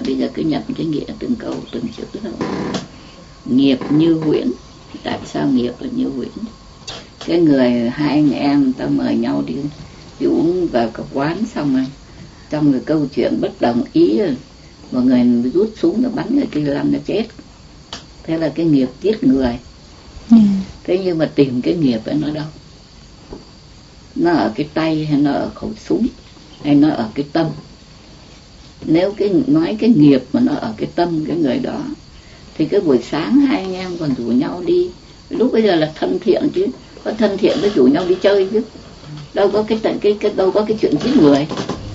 bây giờ cứ nhận cái nghĩa từng câu từng chữ thôi. Nghiệp như huyễn. Tại sao nghiệp là như huyễn? Cái người hai anh em ta mời nhau đi uống vào cái quán xong rồi trong cái câu chuyện bất đồng ý rồi một người rút súng nó bắn người kia làm nó chết. Thế là cái nghiệp giết người. Thế nhưng mà tìm cái nghiệp ấy nó đâu? Nó ở cái tay hay nó ở khẩu súng hay nó ở cái tâm? Nếu nói cái nghiệp mà nó ở cái tâm cái người đó thì cái buổi sáng hai anh em còn rủ nhau đi, lúc bây giờ là thân thiện chứ, có thân thiện với rủ nhau đi chơi chứ, đâu có đâu có cái chuyện giết người.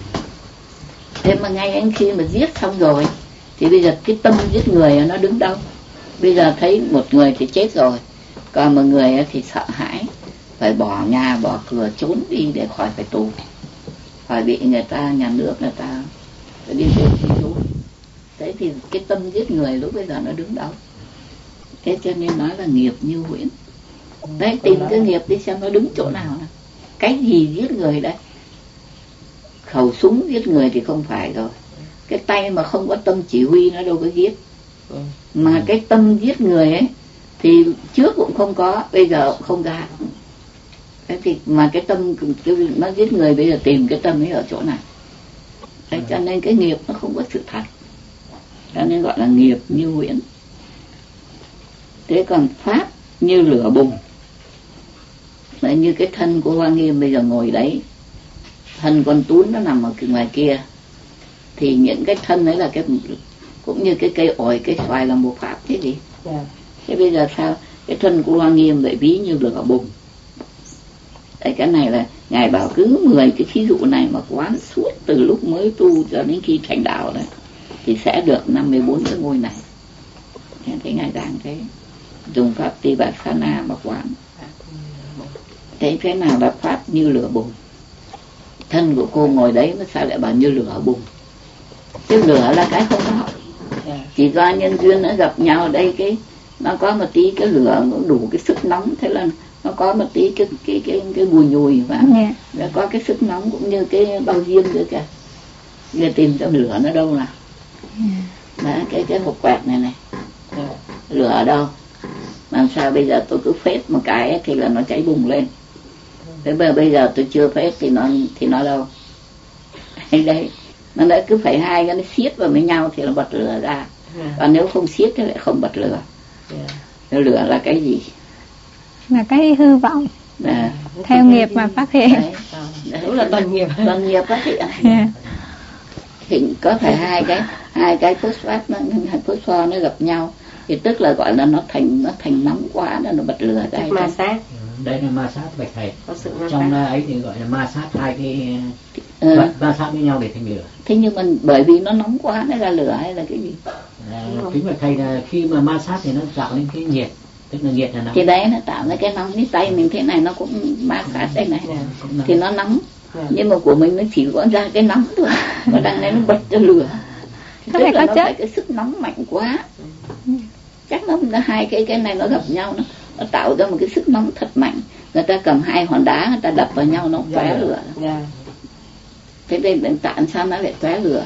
Thế mà ngay anh khi mà giết xong rồi thì bây giờ cái tâm giết người nó đứng đâu? Bây giờ thấy một người thì chết rồi, còn một người thì sợ hãi, phải bỏ nhà bỏ cửa trốn đi để khỏi phải tù, khỏi bị người ta nhà nước người ta đi về đi trốn. Thế thì cái tâm giết người lúc bây giờ nó đứng đâu? Thế cho nên nói là nghiệp như huyễn. Đấy, tìm cái nghiệp đi xem nó đứng chỗ nào nào. Cái gì giết người đấy? Khẩu súng giết người thì không phải rồi. Cái tay mà không có tâm chỉ huy nó đâu có giết. Mà cái tâm giết người ấy thì trước cũng không có, bây giờ cũng không ra. Thế thì mà cái tâm nó giết người, bây giờ tìm cái tâm ấy ở chỗ nào? Thế cho nên cái nghiệp nó không có sự thật, cho nên gọi là nghiệp như huyễn. Thế còn pháp như lửa bùng. Đấy, như cái thân của Hoa Nghiêm bây giờ ngồi đấy, thân con Tún nó nằm ở ngoài kia, thì những cái thân ấy là cái cũng như cái cây ổi cây xoài là một pháp thế gì. Thế bây giờ sao cái thân của Hoa Nghiêm lại ví như lửa bùng. Đấy, cái này là ngài bảo cứ 10 cái thí dụ này mà quán suốt từ lúc mới tu cho đến khi thành đạo đấy thì sẽ được 54 cái ngôi này. Thế ngài giảng thế, dùng pháp Vipassana mà quán. Thế nào là pháp như lửa bùng? Thân của cô ngồi đấy mà sao lại bảo như lửa bùng? Cái lửa là cái không có học, chỉ do nhân duyên nó gặp nhau ở đây, cái nó có một tí cái lửa nó đủ cái sức nóng, thế là nó có một tí cái mùi nhùi và nó có cái sức nóng cũng như cái bao diêm nữa cả. Giờ tìm cho lửa nó đâu nào? Đó, cái hộp quẹt này lửa ở đâu? Làm sao bây giờ tôi cứ phết một cái ấy, thì là nó cháy bùng lên. Thế bây giờ tôi chưa phết thì nó đâu? Hay đây nó đã cứ phải hai cái nó siết vào với nhau thì nó bật lửa ra. Còn nếu không siết thì lại không bật lửa. Lửa là cái gì? Là cái hư vọng. Theo nghiệp mà phát hiện. Đúng là toàn nghiệp phát hiện. Thì có phải hai cái phosphor nó gặp nhau thì tức là gọi là nó thành nóng quá nó bật lửa ra. Ma sát. Đây là ma sát bạch thầy. Trong ấy thì gọi là ma sát hai cái ma sát với nhau để thành lửa. Thế nhưng mà bởi vì nó nóng quá nó ra lửa hay là cái gì? Kính bạch thầy là khi mà ma sát thì nó tạo lên cái nhiệt, tức là nhiệt là nóng. Thì đấy nó tạo ra cái nóng, cái tay mình thế này nó cũng ma sát đây này, thì nó nóng. Nhưng mà của mình nó chỉ có ra cái nóng thôi, mà đằng này nó bật ra lửa. Tức là nó phải cái sức nóng mạnh quá. Chắc nó hai cái này nó gặp nhau, nó tạo ra một cái sức nóng thật mạnh. Người ta cầm hai hòn đá người ta đập vào nhau nó tóe lửa. Thế nên tại sao nó lại tóe lửa?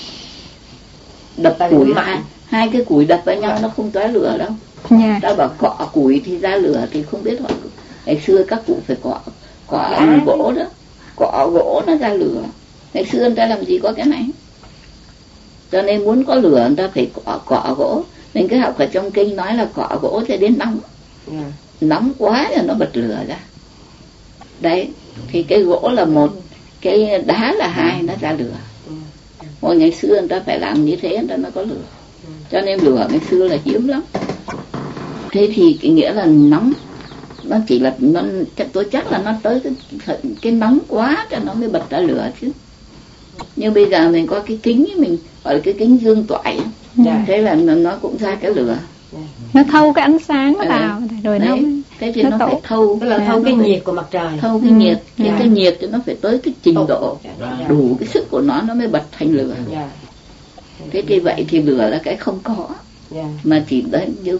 Đập củi hai cái củi đập vào nhau nó không tóe lửa đâu. Ta bảo cọ củi thì ra lửa thì không biết họ. Ngày xưa các cụ phải cọ gỗ đó, cọ gỗ nó ra lửa. Ngày xưa người ta làm gì có cái này. Cho nên muốn có lửa người ta phải cọ gỗ. Nên cái học ở trong kinh nói là cọ gỗ cho đến nóng. Nóng quá là nó bật lửa ra. Đấy, thì cái gỗ là một, cái đá là hai, nó ra lửa. Hồi ngày xưa người ta phải làm như thế người ta nó có lửa. Cho nên lửa ngày xưa là hiếm lắm. Thế thì cái nghĩa là nóng, nó chỉ là tôi chắc là nó tới cái nóng quá cho nó mới bật ra lửa chứ. Nhưng bây giờ mình có cái kính mình gọi là cái kính dương toại, thế là nó cũng ra cái lửa. Nó thâu cái ánh sáng vào rồi đấy, thế thì nó phải thâu, tức là thâu cái nhiệt của mặt trời, thâu cái nhiệt, thì cái nhiệt thì nó phải tới cái trình độ đủ cái sức của nó mới bật thành lửa. Thế thì vậy thì lửa là cái không có, mà chỉ đấy như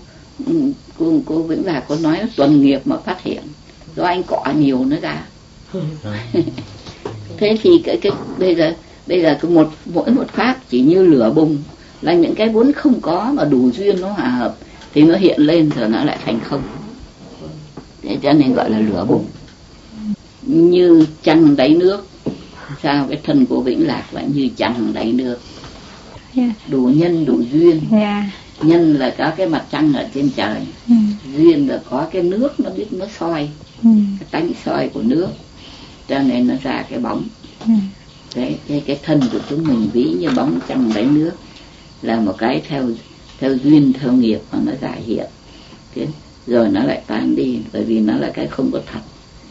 cô Vĩnh Lạc có nói tuần nghiệp mà phát hiện, do anh cọ nhiều nó ra. Thế thì cái bây Bây giờ cứ mỗi một pháp chỉ như lửa bùng, là những cái vốn không có mà đủ duyên nó hòa hợp thì nó hiện lên rồi nó lại thành không. Thế cho nên gọi là lửa bùng. Như trăng đáy nước. Sao cái thân của Vĩnh Lạc là như trăng đáy nước. Đủ nhân đủ duyên. Nhân là có cái mặt trăng ở trên trời. Duyên là có cái nước nó biết nó soi, cái tánh soi của nước, cho nên nó ra cái bóng. Đấy, cái thân của chúng mình ví như bóng trăng đáy nước, là một cái theo duyên theo nghiệp mà nó ra hiện. Thế rồi nó lại tan đi, bởi vì nó là cái không có thật.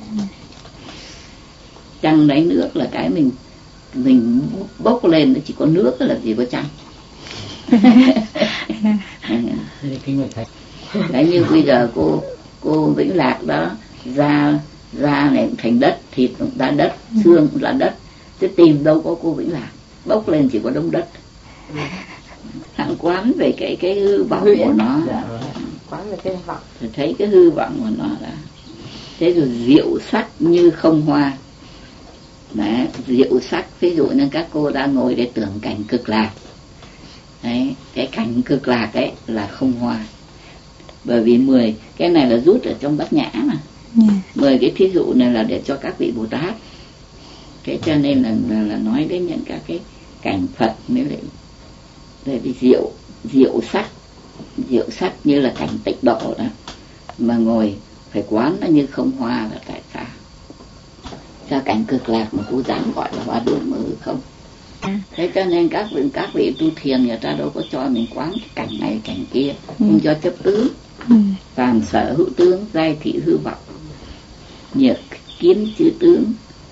Trăng đáy nước là cái mình bốc lên, nó chỉ có nước là gì có trăng. Đấy, như bây giờ cô Vĩnh Lạc đó, da này thành đất, thịt cũng là đất, xương cũng là đất, chứ tìm đâu có cô Vĩnh Lạc, bốc lên chỉ có đống đất. Hạng quán về cái hư vọng của nó, quán về cái vọng, thấy cái hư vọng của nó là thế. Rồi diệu sắc như không hoa. Đấy, diệu sắc, ví dụ như các cô đang ngồi để tưởng cảnh cực lạc. Đấy, cái cảnh cực lạc ấy là không hoa. Bởi vì 10 cái này là rút ở trong Bát Nhã mà. 10 cái thí dụ này là để cho các vị Bồ Tát. Thế cho nên là nói đến những các cái cảnh Phật mới lại. Bởi vì diệu sắc như là cảnh tịnh độ đó, mà ngồi phải quán nó như không hoa là tại sao? Sao cảnh cực lạc mà cô dám gọi là hoa đúng mà không? Thế cho nên các vị tu thiền người ta đâu có cho mình quán cái cảnh này cảnh kia, không cho chấp tướng. Phàm sở hữu tướng, giai thị hư vọng, nhược kiến chư tướng,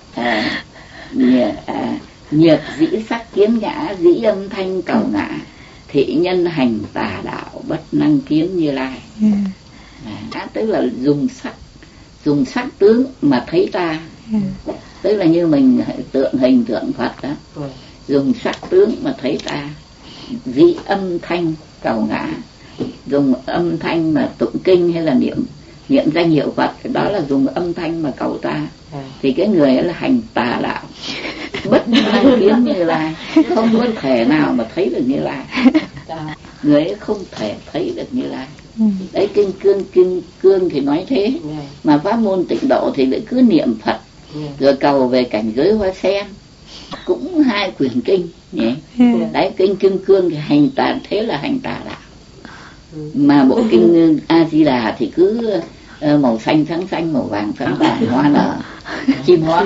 nhược dĩ sắc kiến ngã, dĩ âm thanh cầu ngã, thị nhân hành tà đạo, bất năng kiến Như Lai. Tức là dùng sắc tướng mà thấy ta. Tức là như mình tượng hình tượng Phật đó, dùng sắc tướng mà thấy ta. Dĩ âm thanh cầu ngã, dùng âm thanh mà tụng kinh hay là niệm danh hiệu Phật, đó là dùng âm thanh mà cầu ta. Thì cái người ấy là hành tà đạo, bất năng kiến Như Lai, không có thể nào mà thấy được Như Lai. Người ấy không thể thấy được Như Lai. Đấy, kinh cương thì nói thế, mà pháp môn tịnh độ thì lại cứ niệm Phật rồi cầu về cảnh giới hoa sen, cũng 2 quyển kinh nhỉ. Đấy, kinh cương thì hành tà, thế là hành tà đạo. Mà bộ kinh A Di Đà thì cứ màu xanh sáng xanh, màu vàng sáng vàng, hoa nở, chim hót.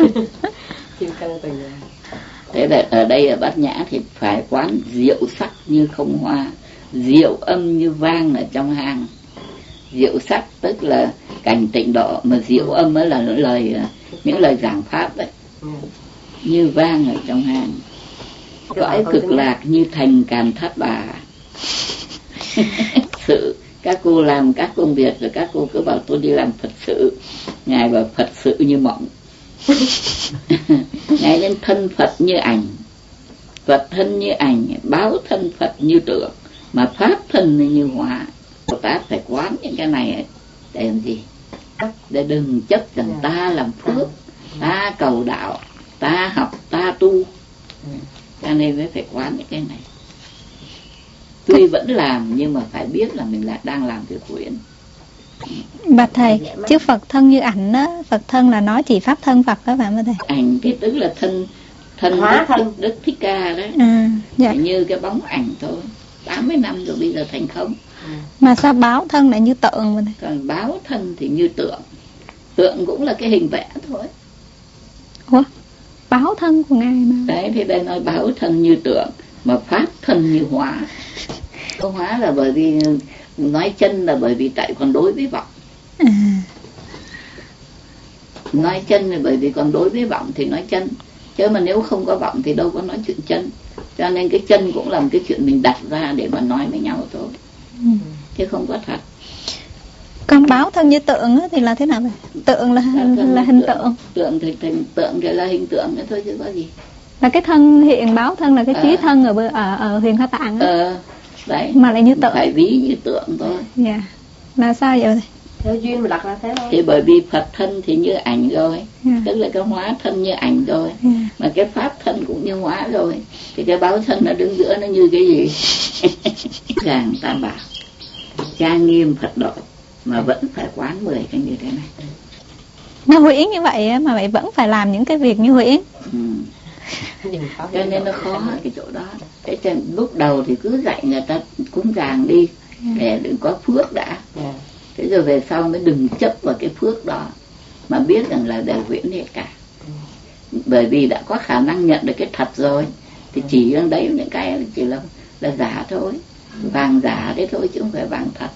Thế là ở đây ở Bát Nhã thì phải quán diệu sắc như không hoa, diệu âm như vang ở trong hang. Diệu sắc tức là cảnh tịnh độ, mà diệu âm mới là những lời giảng pháp đấy, như vang ở trong hang. Cõi cực lạc như thành Càn Thát Bà. Các cô làm các công việc rồi các cô cứ bảo tôi đi làm Phật sự. Ngài bảo Phật sự như mộng. Ngài nên thân Phật như ảnh, Phật thân như ảnh, báo thân Phật như tượng, mà pháp thân như hóa. Bồ Tát phải quán những cái này để làm gì? Để đừng chấp rằng ta làm phước, ta cầu đạo, ta học, ta tu. Cho nên mới phải quán những cái này. Tuy vẫn làm nhưng mà phải biết là mình đang làm việc của Yến. Bạch thầy, chứ Phật thân như ảnh đó, Phật thân là nói chỉ pháp thân Phật đó bạn thầy. Ảnh thì tức là thân Đức Thích Ca đó. Dạ. Như cái bóng ảnh thôi. 80 năm rồi bây giờ thành không. Mà sao báo thân lại như tượng vậy? Còn báo thân thì như tượng. Tượng cũng là cái hình vẽ thôi. Ủa? Báo thân của Ngài mà. Đấy, thì đây nói báo thân như tượng, mà pháp thân như hóa. Hóa là bởi vì nói chân là bởi vì tại còn đối với vọng. Nói chân là bởi vì còn đối với vọng thì nói chân, chứ mà nếu không có vọng thì đâu có nói chuyện chân. Cho nên cái chân cũng là một cái chuyện mình đặt ra để mà nói với nhau thôi, chứ không có thật. Còn báo thân như tượng thì là thế nào vậy? Tượng là hình tượng. Tượng thì là hình tượng nữa thôi chứ có gì. Là cái thân hiện báo thân là cái trí thân ở Huyền Kha Tạng. Đấy. Mà lại như tượng. Phải ví như tượng thôi. Dạ. Là sao vậy? Theo duyên mà đặt là thế thôi. Thì bởi vì Phật thân thì như ảnh rồi, tức là cái hóa thân như ảnh rồi, mà cái pháp thân cũng như hóa rồi, thì cái báo thân nó đứng giữa nó như cái gì? Ràng Tam Bảo, trang nghiêm Phật độ mà vẫn phải quán 10 cái như thế này. Nó huyễn như vậy mà vậy vẫn phải làm những cái việc như huyễn. Cho nên nó khó cái chỗ đó. Thế cho lúc đầu thì cứ dạy người ta cúng dường đi để đừng có phước đã. Thế rồi về sau mới đừng chấp vào cái phước đó, mà biết rằng là đều huyễn hết cả. Bởi vì đã có khả năng nhận được cái thật rồi, thì chỉ ở đấy những cái chỉ là giả thôi, vàng giả đấy thôi chứ không phải vàng thật.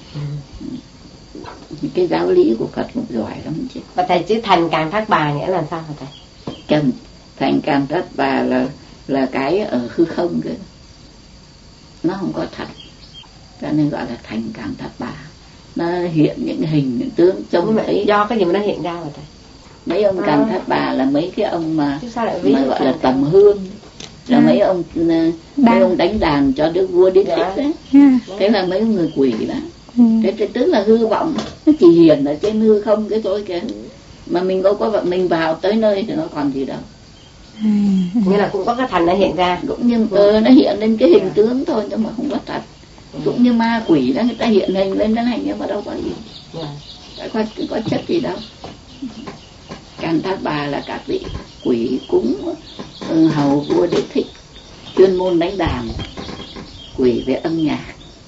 Cái giáo lý của Phật cũng giỏi lắm chứ. Và thầy chữ thành Càn Thác Bà nghĩa là sao hả thầy? Thành Càn Thác Bà là cái ở hư không cơ, nó không có thật, cho nên gọi là thành Càn Thác Bà. Nó hiện những hình những tướng trông thấy. Do cái gì mà nó hiện ra mà thầy? Mấy ông Càn Thác Bà là mấy cái ông mà gọi là tầm hương, là mấy ông đánh đàn cho đức vua Đế Thích đấy. Thế là mấy người quỷ đó. Thế tức là hư vọng, nó chỉ hiện ở trên hư không cái thôi kìa, mà mình đâu có vợ mình vào tới nơi thì nó còn gì đâu. Nghĩa là cũng có cái thành nó hiện ra, cũng như nó hiện lên cái hình tướng thôi nhưng mà không có thật. Cũng như ma quỷ đó, người ta hiện hình lên cái này nhưng mà đâu có gì, có chất gì đâu. Càn Thác Bà là các vị quỷ cúng hầu vua Đế Thích, chuyên môn đánh đàn, quỷ về âm nhạc.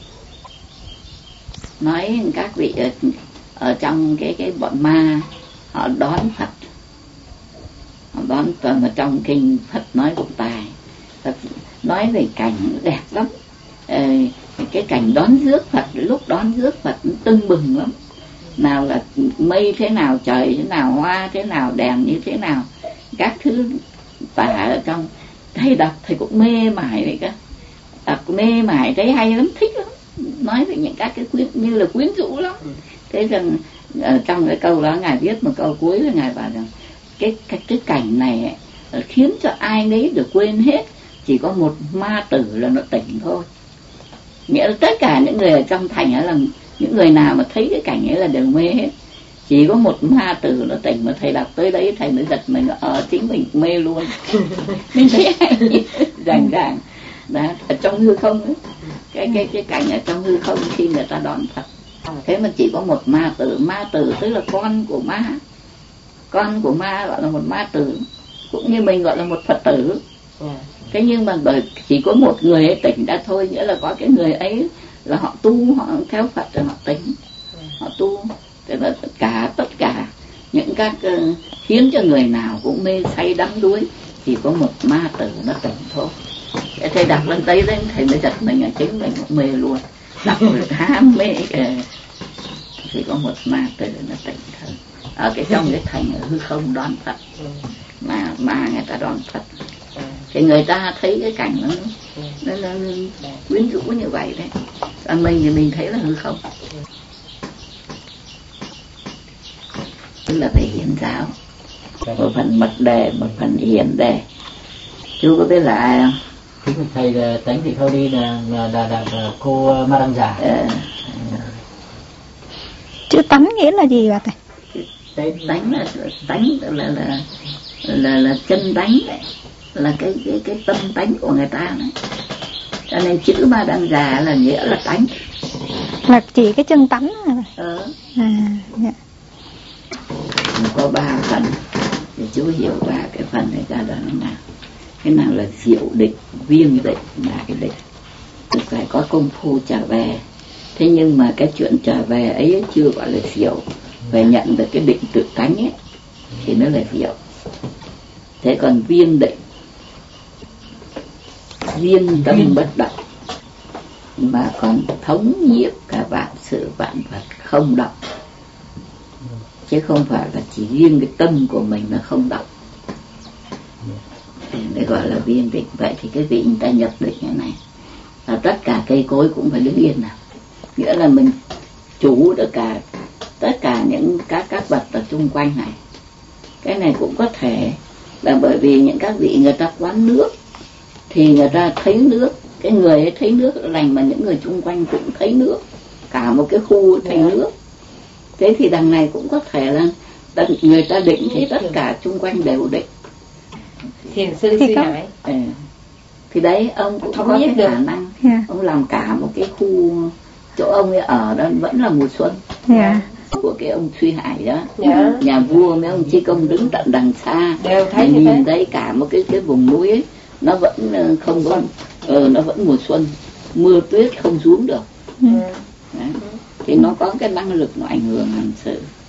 Nói các vị ở trong cái bọn ma họ đón Phật, họ đón Phật mà trong kinh Phật nói cũng tài, Phật nói về cảnh đẹp lắm. Cái cảnh đón rước Phật, lúc đón rước Phật tưng bừng lắm, nào là mây thế nào, trời thế nào, hoa thế nào, đèn như thế nào, các thứ tả ở trong. Thầy đọc thầy cũng mê mải vậy cả, đọc mê mải thấy hay lắm, thích lắm, nói về những các cái như là quyến rũ lắm. Thế rằng trong cái câu đó ngài viết một câu cuối là ngài bảo rằng cái cảnh này khiến cho ai nấy được quên hết, chỉ có một ma tử là nó tỉnh thôi. Nghĩa là tất cả những người ở trong thành ấy là những người nào mà thấy cái cảnh ấy là đều mê hết, chỉ có một ma tử nó tỉnh. Mà thầy đọc tới đấy thầy mới giật mình, chính mình mê luôn. Mình thấy hay rành ràng đó, ở trong hư không ấy, cái cảnh ở trong hư không khi người ta đón Phật. Thế mà chỉ có một ma tử tức là con của ma gọi là một ma tử, cũng như mình gọi là một Phật tử. Thế nhưng mà bởi chỉ có một người ấy tỉnh đã thôi, nghĩa là có cái người ấy là họ tu, họ theo Phật rồi họ tỉnh, họ tu. Thế là tất cả những các khiến cho người nào cũng mê say đắm đuối, chỉ có một ma tử nó tỉnh thôi. Thế thầy đọc lên đấy thầy mới giật mình, chính mình cũng mê luôn, đọc rồi hám mê. Chỉ có một ma tử nó tỉnh thôi, ở cái trong cái thành ở hư không đón Phật, mà người ta đón Phật. Thì người ta thấy cái cảnh nó quyến rũ như vậy đấy. Còn mình thì mình thấy là hư không. Tức là về hiền giáo, một phần mật đề, một phần hiền đề. Chú có biết là ai không? Kính thầy Tánh thì thôi đi là cô Ma Đăng Giả. Chữ Tánh nghĩa là gì vậy thầy? Tánh là chân tánh đấy, là cái tâm tánh của người ta đấy. Cho nên chữ Ma Đăng Giả là nghĩa là tánh, là chỉ cái chân tánh rồi. Dạ. Có 3 phần thì chú hiểu 3 cái phần này ra đó là nào. Cái nào là diệu định, viên định là cái định, tức phải có công phu trở về. Thế nhưng mà cái chuyện trở về ấy chưa gọi là diệu, về nhận được cái định tự tánh ấy thì nó là diệu. Thế còn viên định, viên tâm bất động, mà còn thống nhiếp cả vạn sự vạn vật không động, chứ không phải là chỉ riêng cái tâm của mình là không động, để gọi là viên định. Vậy thì cái vị người ta nhập định như này là tất cả cây cối cũng phải đứng yên nào, nghĩa là mình chủ được tất cả những các vật ở xung quanh này. Cái này cũng có thể là bởi vì những các vị người ta quán nước thì người ta thấy nước, cái người ấy thấy nước lành, mà những người xung quanh cũng thấy nước, cả một cái khu thấy nước. Thế thì đằng này cũng có thể là người ta định thì tất cả chung quanh đều định. Thiền sư Duy Hải. Thì đấy ông cũng có cái khả năng. Ông làm cả một cái khu chỗ ông ấy ở đó vẫn là mùa xuân. Của cái ông Duy Hải đó. Nhà vua mấy ông Chi Công đứng tận đằng xa đều thấy nhìn thấy cả một cái vùng núi ấy, nó vẫn không có nó vẫn mùa xuân, mưa tuyết không xuống được. Đấy. Thì nó có cái năng lực nó ảnh hưởng hành sự.